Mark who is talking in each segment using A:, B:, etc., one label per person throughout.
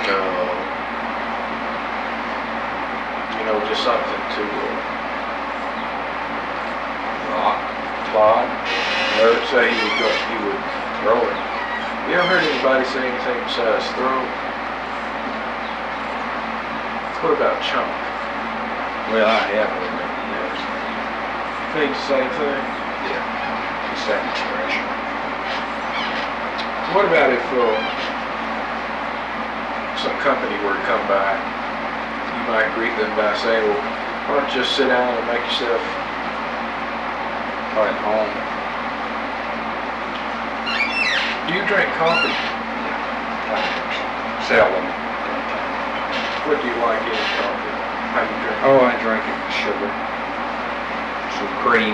A: just something to plod. Or say he would throw it. You ever heard anybody say anything besides throw? What about chunk?
B: Well, I have heard that, yes.
A: Think the same thing?
B: Yeah, the same expression.
A: What about if some company were to come by? You might greet them by saying, well, why don't you just sit down and make yourself
B: Right home.
A: Do you drink coffee?
B: Seldom.
A: What do you like in coffee? How do you drink it?
B: Oh, I drink it with sugar. Some cream.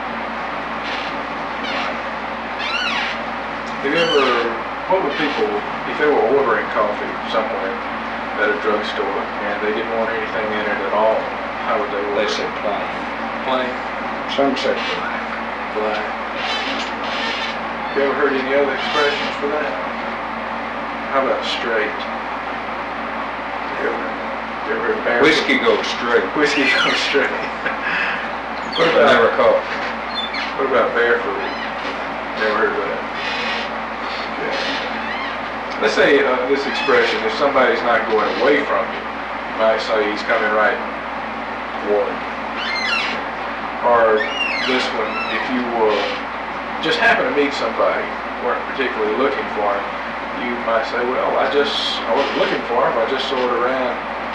A: Have you ever, what would people, if they were ordering coffee somewhere at a drugstore and they didn't want anything in it at all, how would they order?
B: They say plain.
A: Plain?
B: Some say black.
A: Black. You ever heard any other expressions for that? How about straight? You ever heard barefoot?
B: Whiskey goes straight.
A: Whiskey goes straight.
B: What about never coffee?
A: What about barefoot? Never heard of that. Okay. Let's say this expression, if somebody's not going away from you, you might say he's coming right toward you. Or this one, if you just happen to meet somebody, weren't particularly looking for him, you might say, well, I wasn't looking for him, I just sort of ran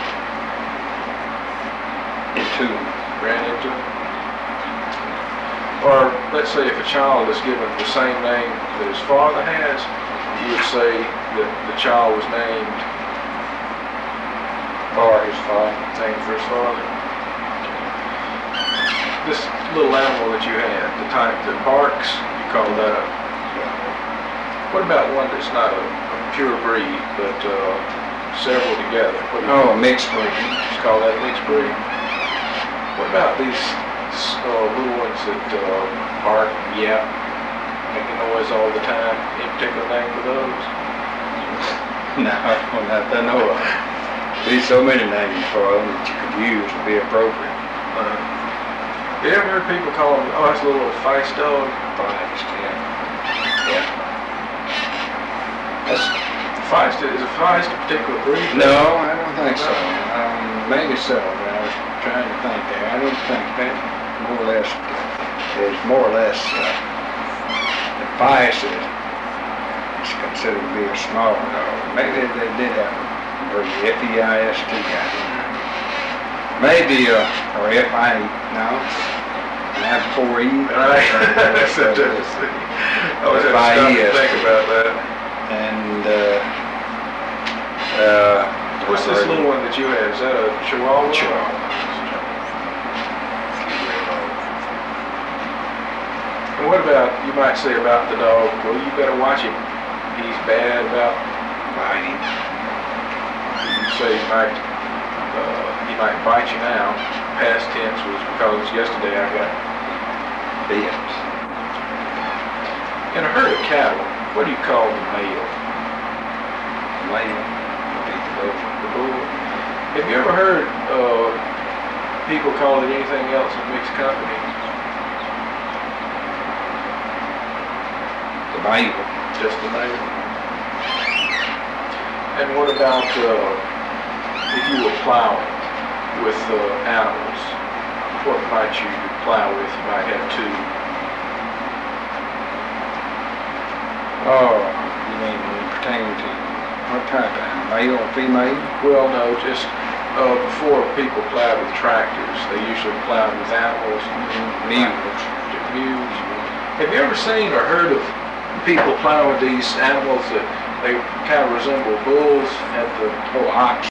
A: into him. Or let's say if a child is given the same name that his father has, you would say that the child was named
B: Or his father.
A: named for his father. This little animal that you had, the type that barks, you call that a... What about one that's not a pure breed, but several together?
B: A mixed breed.
A: You call that a mixed breed. What about these little ones that bark and yap, making noise all the time? Any particular name for those?
B: No, not that I know of. There's so many names for them that you could use to be appropriate.
A: You ever heard people call them, oh, that's a little feist dog?
B: Feist, yeah.
A: That's feist. Is a feist a particular breed?
B: No, I don't think so. Maybe so, but I was trying to think there. I don't think that more or less the feist is considered to be a small dog. Maybe they did have a breed, F-E-I-S-T, I think. Maybe, or F-I, no. I have 4 E.
A: Right. That's interesting. I was having to think about that.
B: And,
A: what's this little one that you have? Is that a Chihuahua?
B: Chihuahua.
A: And what about, you might say about the dog, well, you better watch him. He's bad about
B: biting.
A: You say he might bite you now. Past tense was because yesterday I got
B: bit.
A: In a herd of cattle, what do you call the male?
B: Male.
A: The bull. Have you ever heard people call it anything else in mixed company?
B: The male.
A: Just the male. And what about if you were plowing with animals? What might you plow with? You might have two.
B: Oh, you mean pertaining to what type of animal? Male or female?
A: Well, no, just before people plowed with tractors, they usually plowed with animals.
B: Mules.
A: Mules. Have you ever seen or heard of people plowing these animals that they kind of resemble bulls? Had the
B: ox.